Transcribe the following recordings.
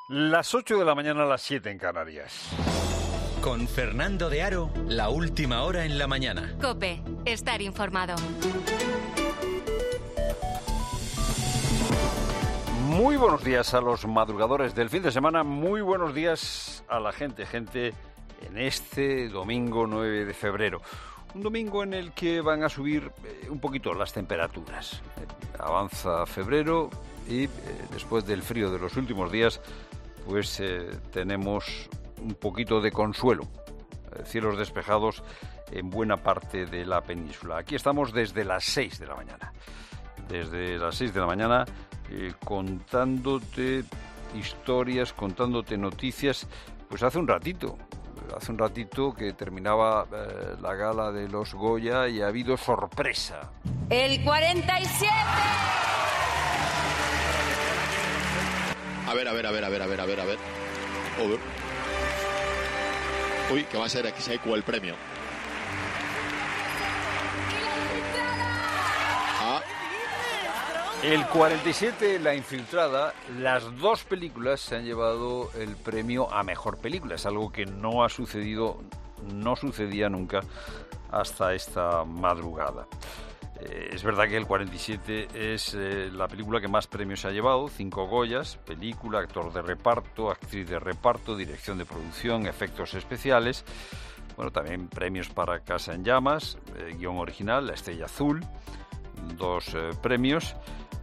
Las 8 de la mañana a las 7 en Canarias. Con Fernando de Aro, la última hora en la mañana. COPE, estar informado. Muy buenos días a los madrugadores del fin de semana, muy buenos días a la gente en este domingo 9 de febrero. Un domingo en el que van a subir un poquito las temperaturas. Avanza febrero y después del frío de los últimos días, pues tenemos un poquito de consuelo. Cielos despejados en buena parte de la península. Aquí estamos desde las 6 de la mañana. Desde las 6 de la mañana contándote historias, contándote noticias. Pues hace un ratito que terminaba la gala de los Goya y ha habido sorpresa. ¡El 47! A ver. Uy, que va a ser aquí se el premio. El 47, La Infiltrada, las dos películas se han llevado el premio a Mejor Película. Es algo que no sucedía nunca hasta esta madrugada. Es verdad que el 47 es la película que más premios se ha llevado, 5 Goyas, película, actor de reparto, actriz de reparto, dirección de producción, efectos especiales. Bueno, también premios para Casa en Llamas, guión original, La Estrella Azul, 2 premios.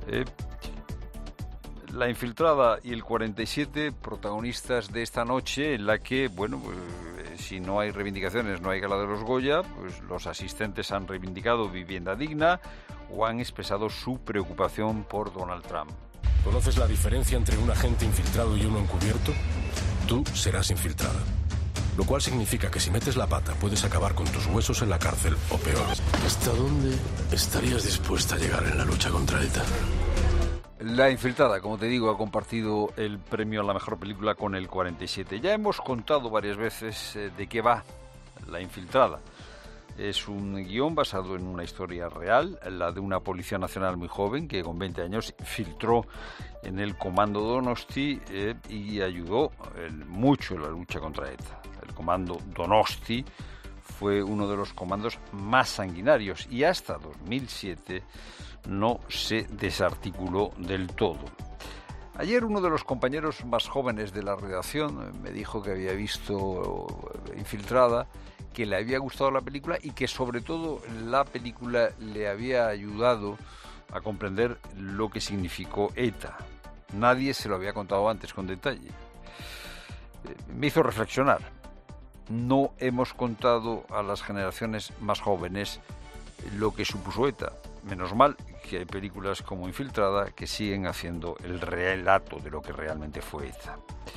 La Infiltrada y el 47, protagonistas de esta noche en la que, bueno, si no hay reivindicaciones, no hay gala de los Goya, pues los asistentes han reivindicado vivienda digna o han expresado su preocupación por Donald Trump. ¿Conoces la diferencia entre un agente infiltrado y uno encubierto? Tú serás infiltrada. Lo cual significa que si metes la pata puedes acabar con tus huesos en la cárcel o peor. ¿Hasta dónde estarías dispuesta a llegar en la lucha contra ETA? La Infiltrada, como te digo, ha compartido el premio a la mejor película con el 47. Ya hemos contado varias veces de qué va La Infiltrada. Es un guión basado en una historia real, la de una policía nacional muy joven que con 20 años filtró en el Comando Donosti y ayudó mucho en la lucha contra ETA. El Comando Donosti fue uno de los comandos más sanguinarios y hasta 2007 no se desarticuló del todo. Ayer uno de los compañeros más jóvenes de la redacción me dijo que había visto Infiltrada, que le había gustado la película y que sobre todo la película le había ayudado a comprender lo que significó ETA. Nadie se lo había contado antes con detalle. Me hizo reflexionar. No hemos contado a las generaciones más jóvenes lo que supuso ETA. Menos mal que hay películas como Infiltrada que siguen haciendo el relato de lo que realmente fue ETA.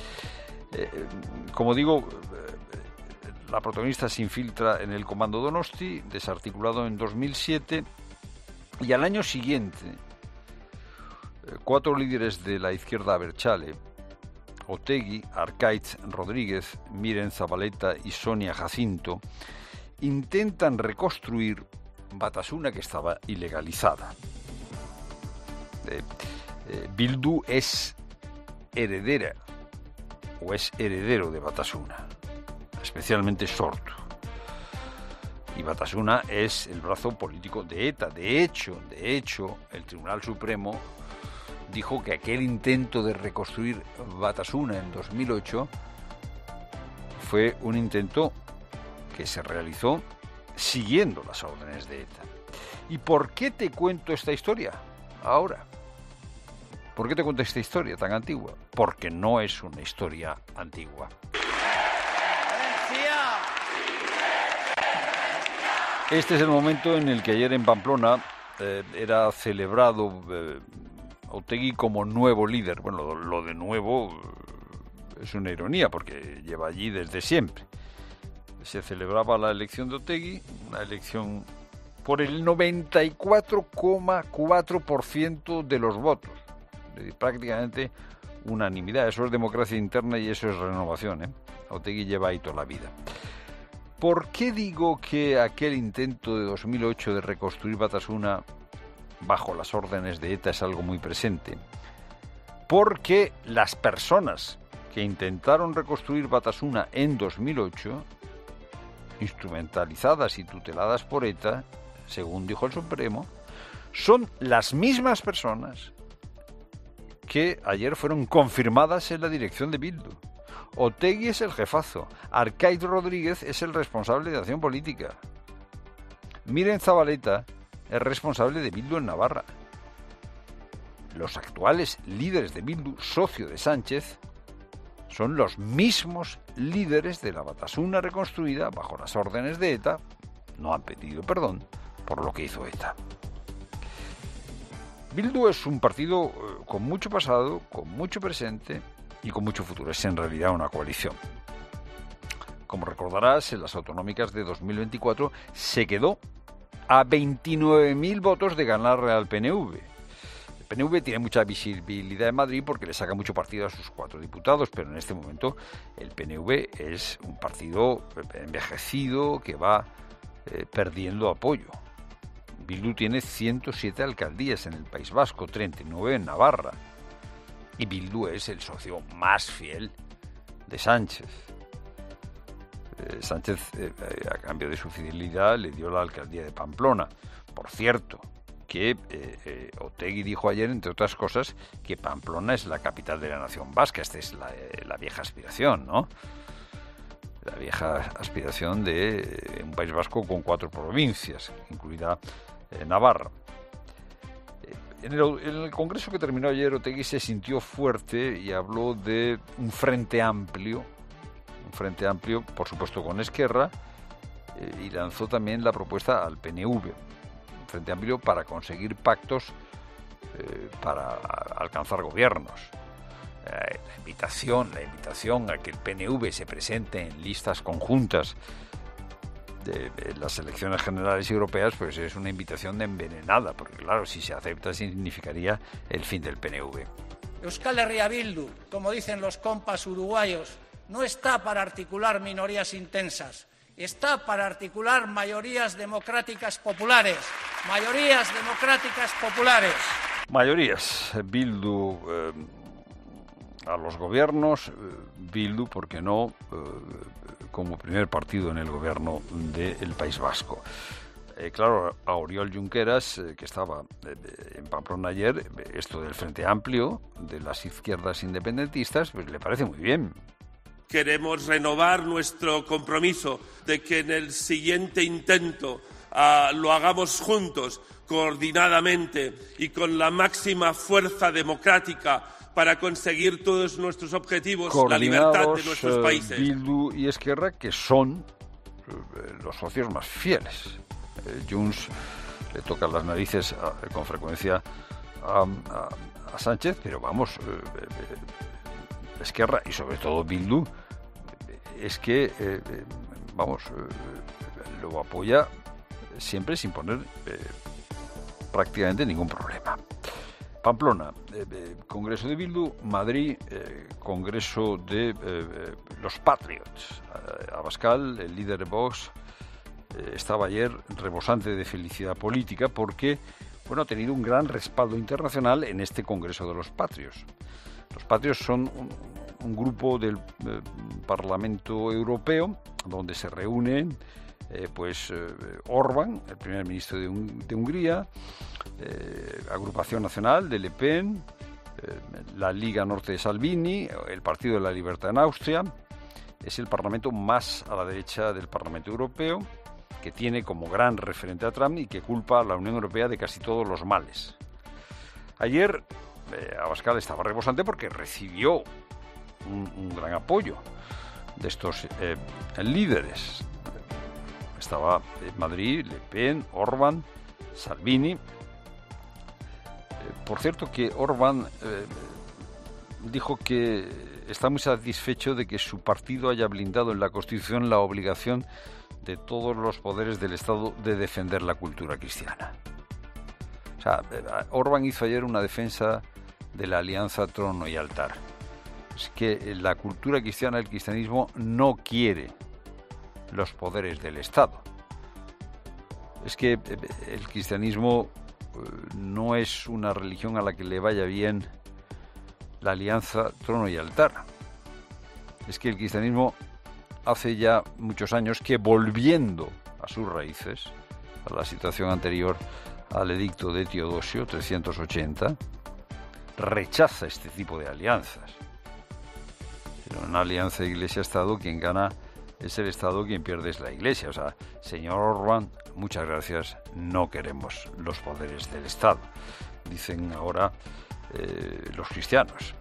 Como digo, la protagonista se infiltra en el Comando Donosti, desarticulado en 2007, y al año siguiente, 4 líderes de la izquierda abertzale, Otegi, Arkaitz Rodríguez, Miren Zabaleta y Sonia Jacinto, intentan reconstruir Batasuna, que estaba ilegalizada. Bildu es heredera o es heredero de Batasuna, especialmente Sortu. Y Batasuna es el brazo político de ETA. De hecho, el Tribunal Supremo dijo que aquel intento de reconstruir Batasuna en 2008 fue un intento que se realizó siguiendo las órdenes de ETA. ¿Y por qué te cuento esta historia ahora? ¿Por qué te cuento esta historia tan antigua? Porque no es una historia antigua. Este es el momento en el que ayer en Pamplona era celebrado Otegi como nuevo líder. Bueno, lo de nuevo es una ironía porque lleva allí desde siempre. Se celebraba la elección de Otegi, una elección por el 94,4% de los votos. Prácticamente unanimidad. Eso es democracia interna y eso es renovación. Otegi lleva ahí toda la vida. ¿Por qué digo que aquel intento de 2008 de reconstruir Batasuna bajo las órdenes de ETA es algo muy presente? Porque las personas que intentaron reconstruir Batasuna en 2008, instrumentalizadas y tuteladas por ETA, según dijo el Supremo, son las mismas personas que ayer fueron confirmadas en la dirección de Bildu. Otegi es el jefazo, Arcaiz Rodríguez es el responsable de acción política, Miren Zabaleta es responsable de Bildu en Navarra. Los actuales líderes de Bildu, socio de Sánchez, son los mismos líderes de la Batasuna reconstruida bajo las órdenes de ETA. No han pedido perdón por lo que hizo ETA. Bildu es un partido con mucho pasado, con mucho presente y con mucho futuro. Es en realidad una coalición. Como recordarás, en las autonómicas de 2024 se quedó a 29.000 votos de ganarle al PNV. El PNV tiene mucha visibilidad en Madrid porque le saca mucho partido a sus 4 diputados, pero en este momento el PNV es un partido envejecido que va perdiendo apoyo. Bildu tiene 107 alcaldías en el País Vasco, 39 en Navarra, y Bildu es el socio más fiel de Sánchez. Sánchez, a cambio de su fidelidad, le dio la alcaldía de Pamplona. Por cierto, que Otegi dijo ayer, entre otras cosas, que Pamplona es la capital de la nación vasca. Esta es la vieja aspiración, ¿no? La vieja aspiración de un País Vasco con 4 provincias, incluida Navarra. En el congreso que terminó ayer, Otegi se sintió fuerte y habló de un frente amplio, por supuesto con Esquerra, y lanzó también la propuesta al PNV, un frente amplio para conseguir pactos para alcanzar gobiernos. La invitación a que el PNV se presente en listas conjuntas de las elecciones generales europeas, pues es una invitación envenenada, porque claro, si se acepta significaría el fin del PNV. Euskal Herria Bildu, como dicen los compas uruguayos, no está para articular minorías intensas, está para articular mayorías democráticas populares. Mayorías democráticas populares. Mayorías. Bildu a los gobiernos, Bildu, ¿por qué no?, como primer partido en el gobierno del País Vasco. Claro, a Oriol Junqueras, que estaba en Pamplona ayer, esto del Frente Amplio, de las izquierdas independentistas, pues le parece muy bien. Queremos renovar nuestro compromiso de que en el siguiente intento lo hagamos juntos, coordinadamente y con la máxima fuerza democrática para conseguir todos nuestros objetivos, la libertad de nuestros países. Bildu y Esquerra, que son los socios más fieles. Junts le toca las narices con frecuencia a Sánchez, pero vamos, Esquerra y sobre todo Bildu es que lo apoya siempre sin poner prácticamente ningún problema. Pamplona, Congreso de Bildu. Madrid, Congreso de los Patriots. Abascal, el líder de Vox, estaba ayer rebosante de felicidad política porque ha tenido un gran respaldo internacional en este Congreso de los Patriots. Los Patriots son un grupo del Parlamento Europeo donde se reúnen Orbán, el primer ministro de Hungría, Agrupación Nacional de Le Pen, la Liga Norte de Salvini, el Partido de la Libertad en Austria. Es el parlamento más a la derecha del Parlamento Europeo, que tiene como gran referente a Trump y que culpa a la Unión Europea de casi todos los males. Ayer Abascal estaba rebosante porque recibió un gran apoyo de estos líderes. Estaba en Madrid Le Pen, Orbán, Salvini. Por cierto, que Orbán dijo que está muy satisfecho de que su partido haya blindado en la Constitución la obligación de todos los poderes del Estado de defender la cultura cristiana. O sea, Orbán hizo ayer una defensa de la alianza trono y altar. Es que la cultura cristiana, el cristianismo, no quiere los poderes del Estado. Es que el cristianismo no es una religión a la que le vaya bien la alianza trono y altar. es que el cristianismo hace ya muchos años que, volviendo a sus raíces, a la situación anterior al edicto de Teodosio 380, rechaza este tipo de alianzas. En una alianza de Iglesia-Estado, quien gana es el Estado, quien pierde es la Iglesia. O sea, señor Orbán, muchas gracias, no queremos los poderes del Estado, dicen ahora los cristianos.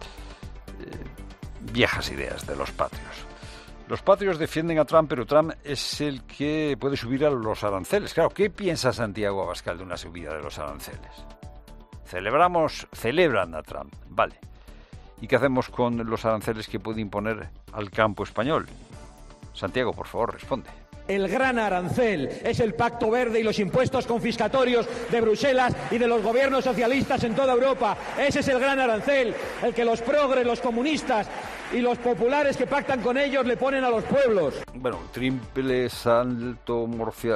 Viejas ideas de los patrios. Los patrios defienden a Trump, pero Trump es el que puede subir a los aranceles. Claro, ¿qué piensa Santiago Abascal de una subida de los aranceles? Celebran a Trump, vale. ¿Y qué hacemos con los aranceles que puede imponer al campo español? Santiago, por favor, responde. El gran arancel es el Pacto Verde y los impuestos confiscatorios de Bruselas y de los gobiernos socialistas en toda Europa. Ese es el gran arancel, el que los progres, los comunistas y los populares que pactan con ellos le ponen a los pueblos. Bueno, triple salto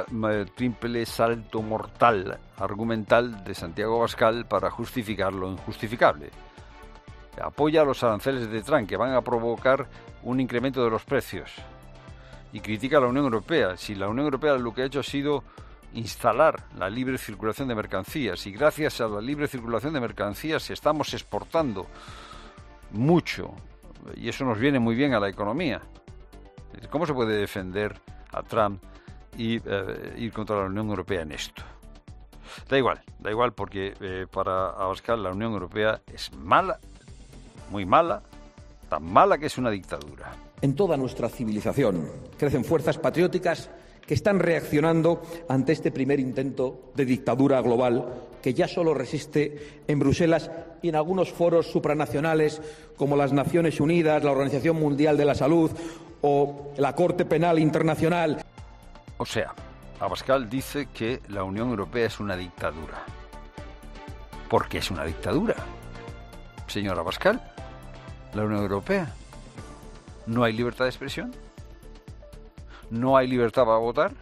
mortal argumental de Santiago Abascal para justificar lo injustificable. Apoya los aranceles de Trump, que van a provocar un incremento de los precios. Y critica a la Unión Europea. Si la Unión Europea lo que ha hecho ha sido instalar la libre circulación de mercancías, y gracias a la libre circulación de mercancías estamos exportando mucho, y eso nos viene muy bien a la economía. ¿Cómo se puede defender a Trump y ir contra la Unión Europea en esto? Da igual, porque para Abascal la Unión Europea es mala, muy mala, tan mala que es una dictadura. En toda nuestra civilización crecen fuerzas patrióticas que están reaccionando ante este primer intento de dictadura global que ya solo resiste en Bruselas y en algunos foros supranacionales como las Naciones Unidas, la Organización Mundial de la Salud o la Corte Penal Internacional. O sea, Abascal dice que la Unión Europea es una dictadura. ¿Por qué es una dictadura? Señor Abascal, la Unión Europea. ¿No hay libertad de expresión? ¿No hay libertad para votar?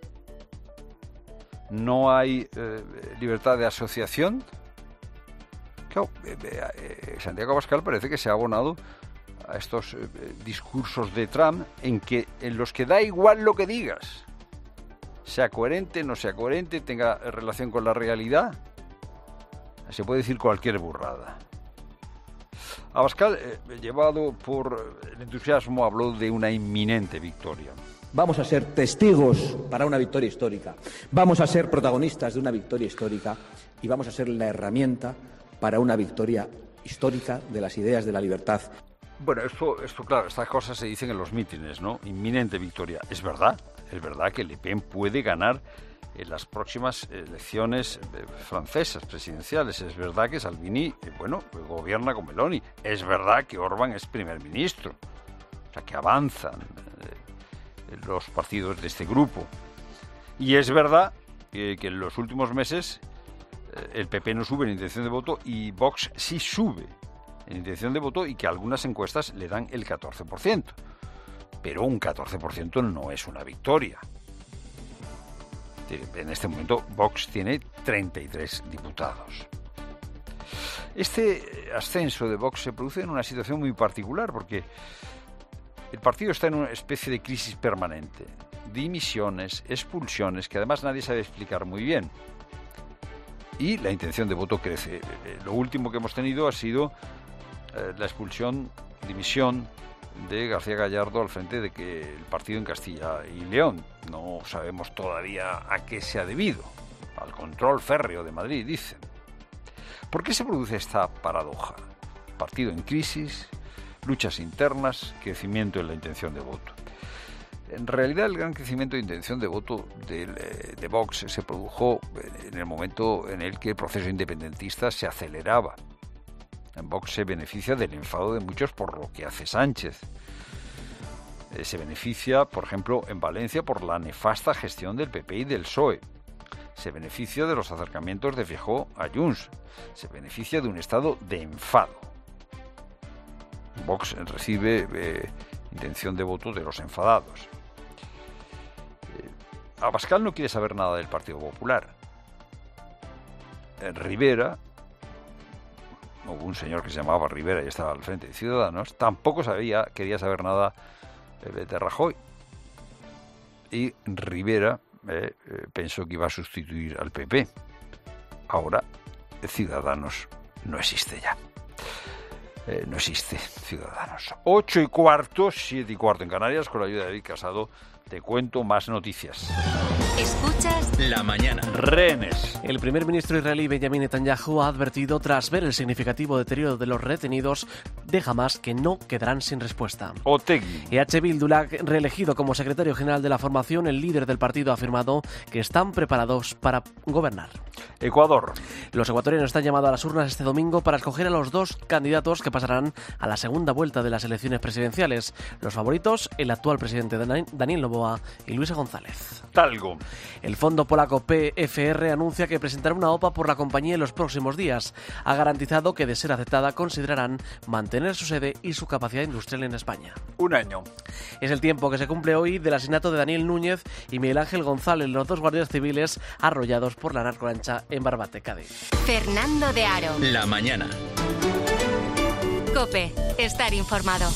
¿No hay libertad de asociación? Claro, Santiago Abascal parece que se ha abonado a estos discursos de Trump en los que da igual lo que digas. Sea coherente, no sea coherente, tenga relación con la realidad. Se puede decir cualquier burrada. Abascal, llevado por el entusiasmo, habló de una inminente victoria. Vamos a ser testigos para una victoria histórica. Vamos a ser protagonistas de una victoria histórica y vamos a ser la herramienta para una victoria histórica de las ideas de la libertad. Bueno, esto claro, estas cosas se dicen en los mítines, ¿no? Inminente victoria. Es verdad que Le Pen puede ganar en las próximas elecciones francesas, presidenciales. Es verdad que Salvini, gobierna con Meloni. Es verdad que Orbán es primer ministro. O sea, que avanzan los partidos de este grupo. Y es verdad que en los últimos meses el PP no sube en intención de voto y Vox sí sube en intención de voto, y que algunas encuestas le dan el 14%. Pero un 14% no es una victoria. En este momento Vox tiene 33 diputados. Este ascenso de Vox se produce en una situación muy particular, porque el partido está en una especie de crisis permanente. Dimisiones, expulsiones, que además nadie sabe explicar muy bien. Y la intención de voto crece. Lo último que hemos tenido ha sido la dimisión de García Gallardo al frente de que el partido en Castilla y León. No sabemos todavía a qué se ha debido. Al control férreo de Madrid, dicen. ¿Por qué se produce esta paradoja? Partido en crisis, luchas internas, crecimiento en la intención de voto. En realidad, el gran crecimiento de intención de voto de Vox se produjo en el momento en el que el proceso independentista se aceleraba. Vox se beneficia del enfado de muchos por lo que hace Sánchez. Se beneficia, por ejemplo, en Valencia por la nefasta gestión del PP y del PSOE. Se beneficia de los acercamientos de Feijóo a Junts. Se beneficia de un estado de enfado. Vox recibe intención de voto de los enfadados. Abascal no quiere saber nada del Partido Popular. Rivera hubo un señor que se llamaba Rivera y estaba al frente de Ciudadanos, tampoco quería saber nada de Rajoy. Y Rivera pensó que iba a sustituir al PP. Ahora Ciudadanos no existe ya. No existe Ciudadanos. 8:15, 7:15 en Canarias, con la ayuda de David Casado, te cuento más noticias. Escuchas La mañana. Rehenes. El primer ministro israelí Benjamin Netanyahu ha advertido, tras ver el significativo deterioro de los retenidos de Hamas, que no quedarán sin respuesta. Otegi. EH Bildu la ha reelegido como secretario general de la formación. El líder del partido ha afirmado que están preparados para gobernar. Ecuador. Los ecuatorianos están llamados a las urnas este domingo para escoger a los dos candidatos que pasarán a la segunda vuelta de las elecciones presidenciales. Los favoritos, el actual presidente Daniel Noboa y Luisa González. Talgo. El fondo polaco PFR anuncia que presentará una OPA por la compañía en los próximos días. Ha garantizado que, de ser aceptada, considerarán mantener su sede y su capacidad industrial en España. Un año. Es el tiempo que se cumple hoy del asesinato de Daniel Núñez y Miguel Ángel González, los dos guardias civiles arrollados por la narcolancha en Barbate, Cádiz. Fernando de Aro. La mañana. COPE. Estar informado.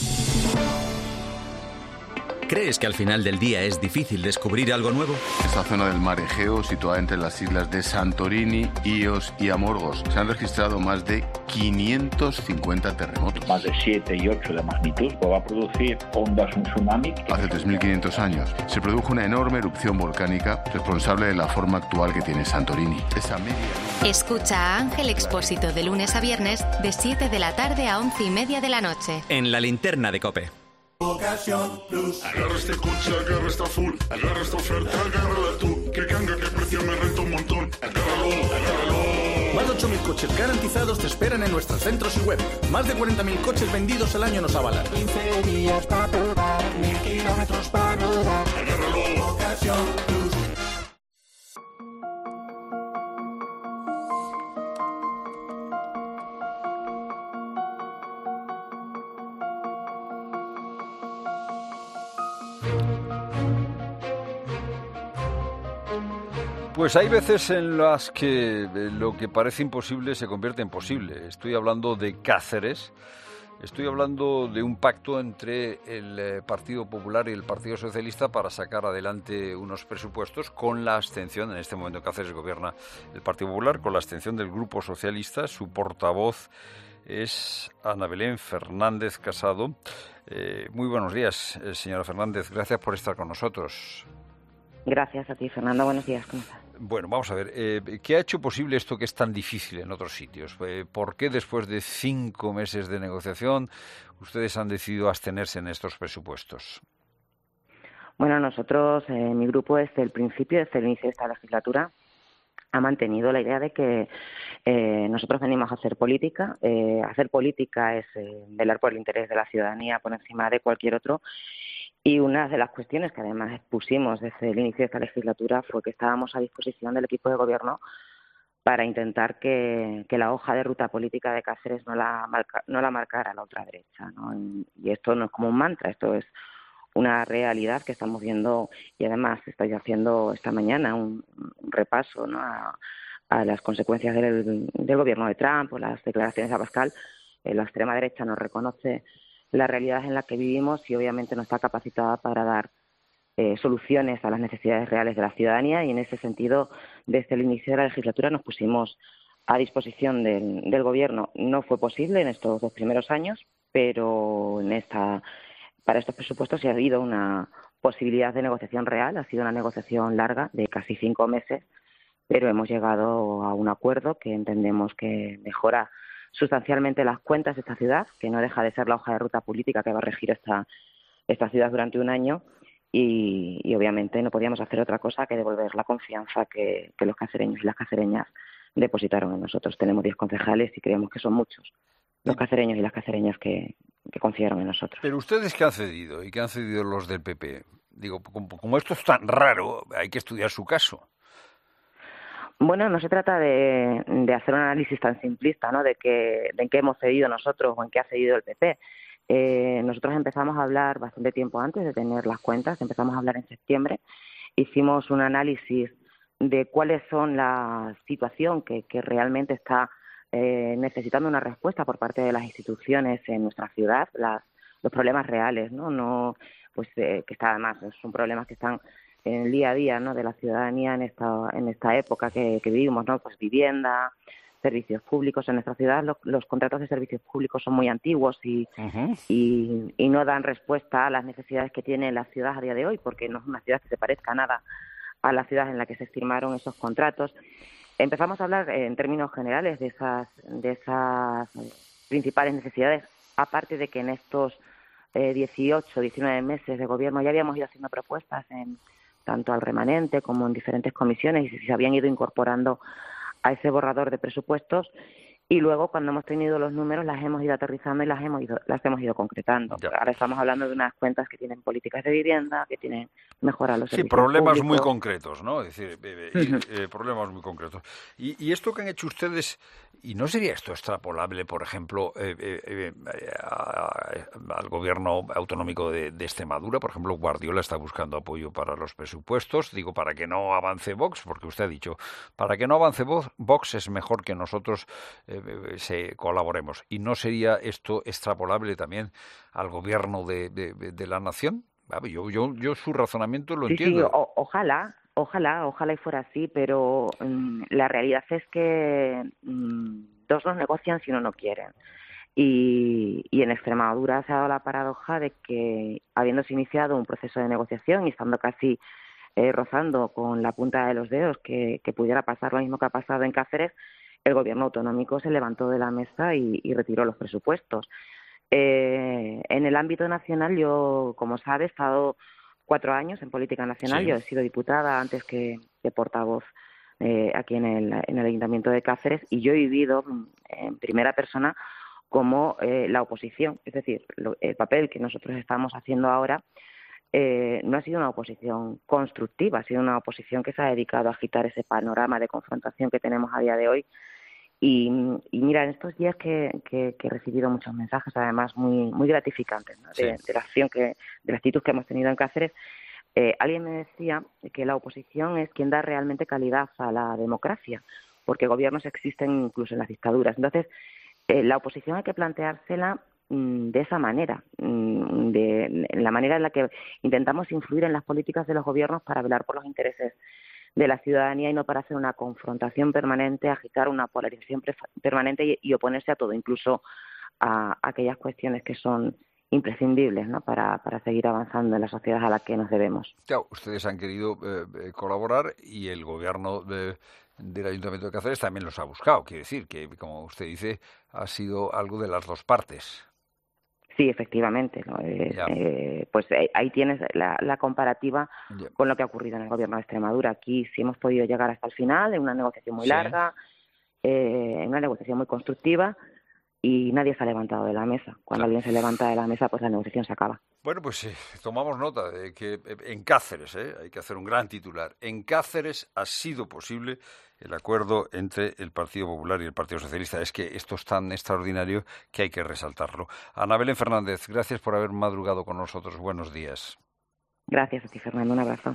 ¿Crees que al final del día es difícil descubrir algo nuevo? Esta zona del mar Egeo, situada entre las islas de Santorini, Ios y Amorgos, se han registrado más de 550 terremotos. Más de 7 y 8 de magnitud, va a producir ondas, un tsunami. Hace 3.500 años se produjo una enorme erupción volcánica responsable de la forma actual que tiene Santorini. Esa media... Escucha a Ángel Expósito de lunes a viernes de 7 de la tarde a 11:30 de la noche. En la linterna de COPE. Ocasión Plus. Agarra este coche, agarra esta full, agarra esta oferta, agárrala tú. Que canga, que precio me renta un montón. Agárralo. Más de 8.000 coches garantizados te esperan en nuestros centros y web. Más de 40.000 coches vendidos al año nos avalan. 15 días para probar, 1000 kilómetros para rodar. Agárralo. Ocasión Plus. Pues hay veces en las que lo que parece imposible se convierte en posible. Estoy hablando de Cáceres, estoy hablando de un pacto entre el Partido Popular y el Partido Socialista para sacar adelante unos presupuestos con la abstención. En este momento en Cáceres gobierna el Partido Popular con la abstención del Grupo Socialista. Su portavoz es Ana Belén Fernández Casado. Muy buenos días, señora Fernández. Gracias por estar con nosotros. Gracias a ti, Fernando. Buenos días. ¿Cómo estás? Bueno, vamos a ver. ¿Qué ha hecho posible esto que es tan difícil en otros sitios? ¿Por qué después de 5 meses de negociación ustedes han decidido abstenerse en estos presupuestos? Bueno, nosotros, mi grupo, desde el principio, desde el inicio de esta legislatura, ha mantenido la idea de que nosotros venimos a hacer política. Hacer política es velar por el interés de la ciudadanía por encima de cualquier otro. Y una de las cuestiones que además expusimos desde el inicio de esta legislatura fue que estábamos a disposición del equipo de gobierno para intentar que la hoja de ruta política de Cáceres no la marcara la ultraderecha, ¿no? Y esto no es como un mantra, esto es una realidad que estamos viendo, y además estoy haciendo esta mañana un repaso, ¿no?, a las consecuencias del gobierno de Trump o las declaraciones de Abascal. La extrema derecha no reconoce la realidad en la que vivimos y obviamente no está capacitada para dar soluciones a las necesidades reales de la ciudadanía, y en ese sentido desde el inicio de la legislatura nos pusimos a disposición del gobierno. No fue posible en estos 2 primeros años, pero para estos presupuestos sí ha habido una posibilidad de negociación real. Ha sido una negociación larga de casi 5 meses, pero hemos llegado a un acuerdo que entendemos que mejora sustancialmente las cuentas de esta ciudad, que no deja de ser la hoja de ruta política que va a regir esta ciudad durante un año, y obviamente no podíamos hacer otra cosa que devolver la confianza que los cacereños y las cacereñas depositaron en nosotros. Tenemos 10 concejales y creemos que son muchos los cacereños y las cacereñas que confiaron en nosotros. Pero ustedes, ¿qué han cedido? ¿Y qué han cedido los del PP? Digo, como esto es tan raro, hay que estudiar su caso. Bueno, no se trata de hacer un análisis tan simplista, ¿no?, de en qué hemos cedido nosotros o en qué ha cedido el PP. Nosotros empezamos a hablar bastante tiempo antes de tener las cuentas, empezamos a hablar en septiembre, hicimos un análisis de cuáles son la situación que realmente está necesitando una respuesta por parte de las instituciones en nuestra ciudad, los problemas reales, ¿no? Que está, además son problemas que están en el día a día, ¿no?, de la ciudadanía en esta época que vivimos, ¿no? Pues vivienda, servicios públicos. En nuestra ciudad los contratos de servicios públicos son muy antiguos y no dan respuesta a las necesidades que tiene la ciudad a día de hoy, porque no es una ciudad que se parezca nada a la ciudad en la que se firmaron esos contratos. Empezamos a hablar en términos generales de esas principales necesidades, aparte de que en estos 18, 19 meses de gobierno ya habíamos ido haciendo propuestas tanto al remanente como en diferentes comisiones y se habían ido incorporando a ese borrador de presupuestos, y luego cuando hemos tenido los números las hemos ido aterrizando y las hemos ido concretando. Ya. Ahora estamos hablando de unas cuentas que tienen políticas de vivienda, que tienen mejora los servicios problemas públicos. Muy concretos, ¿no? Es decir, problemas muy concretos. Y esto que han hecho ustedes, ¿y no sería esto extrapolable, por ejemplo, al gobierno autonómico de Extremadura? Por ejemplo, Guardiola está buscando apoyo para los presupuestos, digo, para que no avance Vox, porque usted ha dicho, para que no avance Vox es mejor que nosotros colaboremos. ¿Y no sería esto extrapolable también al gobierno de la nación? Yo su razonamiento lo entiendo. Sí, ojalá y fuera así, pero la realidad es que dos no negocian si uno no quieren. Y en Extremadura se ha dado la paradoja de que, habiéndose iniciado un proceso de negociación y estando casi rozando con la punta de los dedos que pudiera pasar lo mismo que ha pasado en Cáceres, el gobierno autonómico se levantó de la mesa y retiró los presupuestos. En el ámbito nacional, yo, como sabe, he estado 4 años en política nacional. Sí. Yo he sido diputada antes que portavoz aquí en el Ayuntamiento de Cáceres, y yo he vivido en primera persona como la oposición. Es decir, el papel que nosotros estamos haciendo ahora no ha sido una oposición constructiva, ha sido una oposición que se ha dedicado a agitar ese panorama de confrontación que tenemos a día de hoy. Y mira, en estos días que he recibido muchos mensajes, además muy gratificantes, ¿no? de la actitud que hemos tenido en Cáceres, alguien me decía que la oposición es quien da realmente calidad a la democracia, porque gobiernos existen incluso en las dictaduras. Entonces, la oposición hay que planteársela de esa manera, en la manera en la que intentamos influir en las políticas de los gobiernos para velar por los intereses de la ciudadanía y no para hacer una confrontación permanente, agitar una polarización permanente y oponerse a todo, incluso a aquellas cuestiones que son imprescindibles, ¿no?, para seguir avanzando en la sociedad a la que nos debemos. Claro, ustedes han querido colaborar y el gobierno del Ayuntamiento de Cáceres también los ha buscado. Quiere decir que, como usted dice, ha sido algo de las dos partes. Sí, efectivamente, ¿no? Pues ahí tienes la comparativa con lo que ha ocurrido en el gobierno de Extremadura. Aquí sí hemos podido llegar hasta el final, en una negociación muy larga, en una negociación muy constructiva, y nadie se ha levantado de la mesa. Cuando alguien se levanta de la mesa, pues la negociación se acaba. Bueno, pues tomamos nota de que en Cáceres, hay que hacer un gran titular, en Cáceres ha sido posible el acuerdo entre el Partido Popular y el Partido Socialista. Es que esto es tan extraordinario que hay que resaltarlo. Ana Belén Fernández, gracias por haber madrugado con nosotros. Buenos días. Gracias a ti, Fernando. Un abrazo.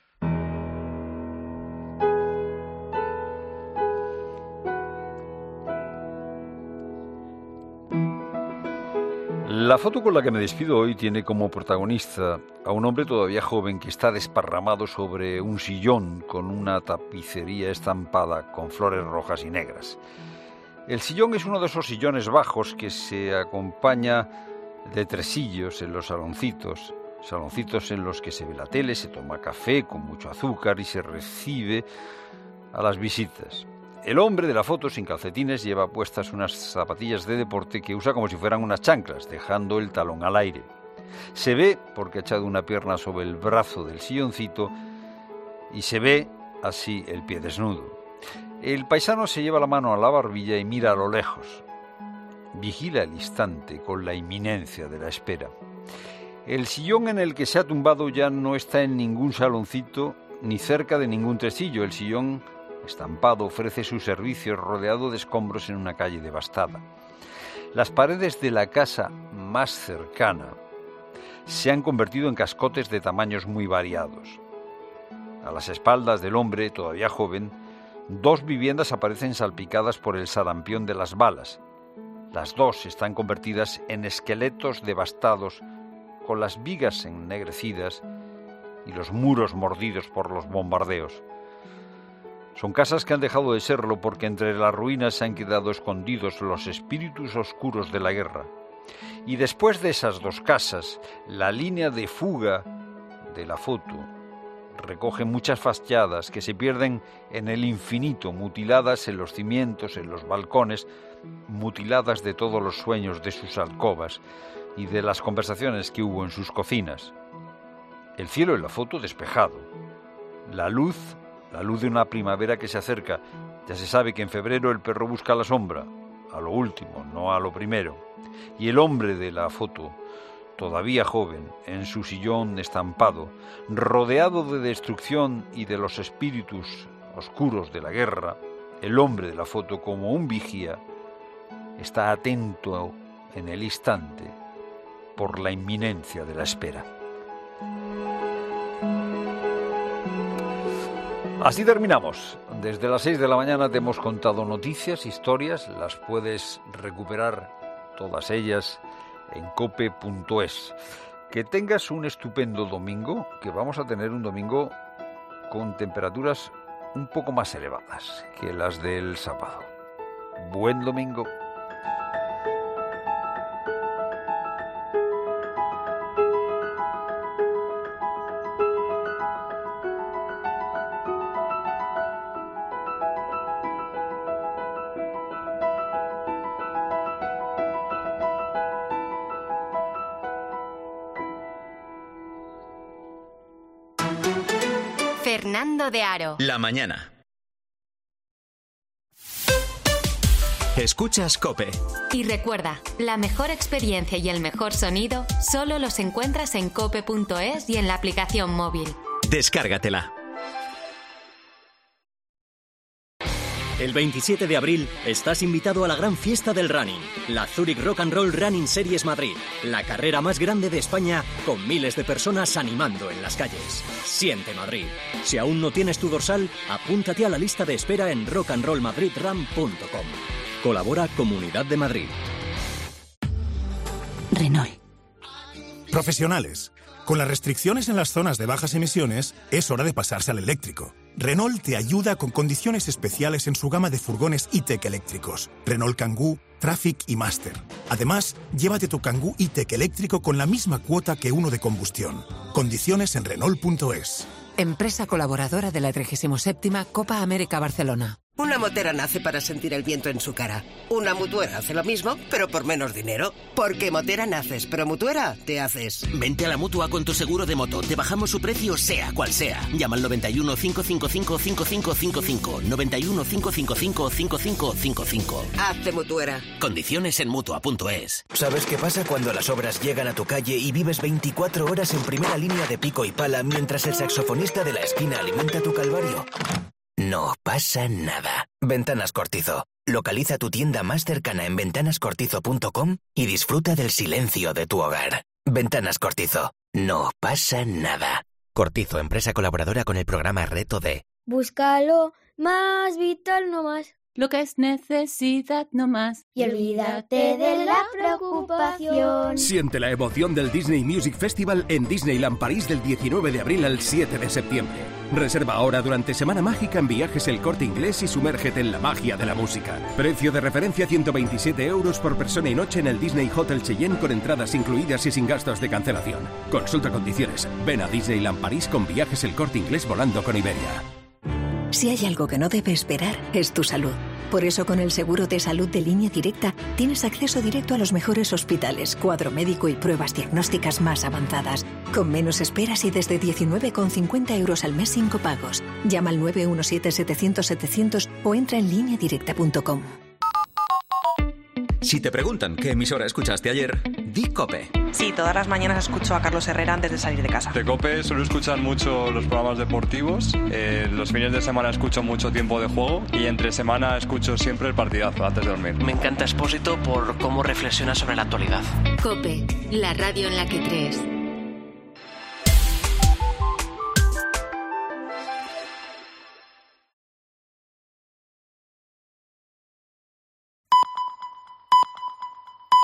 La foto con la que me despido hoy tiene como protagonista a un hombre todavía joven que está desparramado sobre un sillón con una tapicería estampada con flores rojas y negras. El sillón es uno de esos sillones bajos que se acompaña de tresillos en los saloncitos en los que se ve la tele, se toma café con mucho azúcar y se recibe a las visitas. El hombre de la foto, sin calcetines, lleva puestas unas zapatillas de deporte que usa como si fueran unas chanclas, dejando el talón al aire. Se ve porque ha echado una pierna sobre el brazo del silloncito y se ve así el pie desnudo. El paisano se lleva la mano a la barbilla y mira a lo lejos. Vigila el instante con la inminencia de la espera. El sillón en el que se ha tumbado ya no está en ningún saloncito ni cerca de ningún tresillo. El sillón estampado ofrece sus servicios rodeado de escombros en una calle devastada. Las paredes de la casa más cercana se han convertido en cascotes de tamaños muy variados. A las espaldas del hombre, todavía joven, 2 viviendas aparecen salpicadas por el sarampión de las balas. Las 2 están convertidas en esqueletos devastados, con las vigas ennegrecidas y los muros mordidos por los bombardeos. Son casas que han dejado de serlo porque entre las ruinas se han quedado escondidos los espíritus oscuros de la guerra. Y después de esas 2 casas, la línea de fuga de la foto recoge muchas fachadas que se pierden en el infinito, mutiladas en los cimientos, en los balcones, mutiladas de todos los sueños de sus alcobas y de las conversaciones que hubo en sus cocinas. El cielo en la foto despejado. La luz de una primavera que se acerca. Ya se sabe que en febrero el perro busca la sombra, a lo último, no a lo primero. Y el hombre de la foto, todavía joven, en su sillón estampado, rodeado de destrucción y de los espíritus oscuros de la guerra, el hombre de la foto, como un vigía, está atento en el instante por la inminencia de la espera. Así terminamos. Desde las 6 de la mañana te hemos contado noticias, historias, las puedes recuperar todas ellas en cope.es. Que tengas un estupendo domingo, que vamos a tener un domingo con temperaturas un poco más elevadas que las del sábado. Buen domingo. Fernando de Aro. La mañana. Escuchas COPE. Y recuerda, la mejor experiencia y el mejor sonido solo los encuentras en cope.es y en la aplicación móvil. Descárgatela. El 27 de abril estás invitado a la gran fiesta del running, la Zurich Rock and Roll Running Series Madrid, la carrera más grande de España con miles de personas animando en las calles. Siente Madrid. Si aún no tienes tu dorsal, apúntate a la lista de espera en rockandrollmadridrun.com. Colabora Comunidad de Madrid. Renault. Profesionales. Con las restricciones en las zonas de bajas emisiones, es hora de pasarse al eléctrico. Renault te ayuda con condiciones especiales en su gama de furgones E-Tech eléctricos. Renault Kangoo, Traffic y Master. Además, llévate tu Kangoo E-Tech eléctrico con la misma cuota que uno de combustión. Condiciones en Renault.es. Empresa colaboradora de la 37ª Copa América Barcelona. Una motera nace para sentir el viento en su cara. Una mutuera hace lo mismo, pero por menos dinero. Porque motera naces, pero mutuera te haces. Vente a la Mutua con tu seguro de moto. Te bajamos su precio sea cual sea. Llama al 91 555 5555. 91 555 5555. Hazte mutuera. Condiciones en Mutua.es. ¿Sabes qué pasa cuando las obras llegan a tu calle y vives 24 horas en primera línea de pico y pala mientras el saxofonista de la esquina alimenta tu calvario? No pasa nada. Ventanas Cortizo. Localiza tu tienda más cercana en ventanascortizo.com y disfruta del silencio de tu hogar. Ventanas Cortizo. No pasa nada. Cortizo, empresa colaboradora con el programa Reto D. Búscalo más vital, no más. Lo que es necesidad, no más. Y olvídate de la preocupación. Siente la emoción del Disney Music Festival en Disneyland París del 19 de abril al 7 de septiembre. Reserva ahora durante Semana Mágica en Viajes El Corte Inglés y sumérgete en la magia de la música. Precio de referencia 127 € por persona y noche en el Disney Hotel Cheyenne con entradas incluidas y sin gastos de cancelación. Consulta condiciones. Ven a Disneyland París con Viajes El Corte Inglés volando con Iberia. Si hay algo que no debe esperar, es tu salud. Por eso con el seguro de salud de Línea Directa tienes acceso directo a los mejores hospitales, cuadro médico y pruebas diagnósticas más avanzadas, con menos esperas y desde 19,50 € al mes sin copagos. Llama al 917-700-700 o entra en lineadirecta.com. Si te preguntan qué emisora escuchaste ayer, di COPE. Sí, todas las mañanas escucho a Carlos Herrera antes de salir de casa. De COPE suelo escuchar mucho los programas deportivos, los fines de semana escucho mucho Tiempo de Juego y entre semana escucho siempre el partidazo antes de dormir. Me encanta Expósito por cómo reflexiona sobre la actualidad. COPE, la radio en la que crees.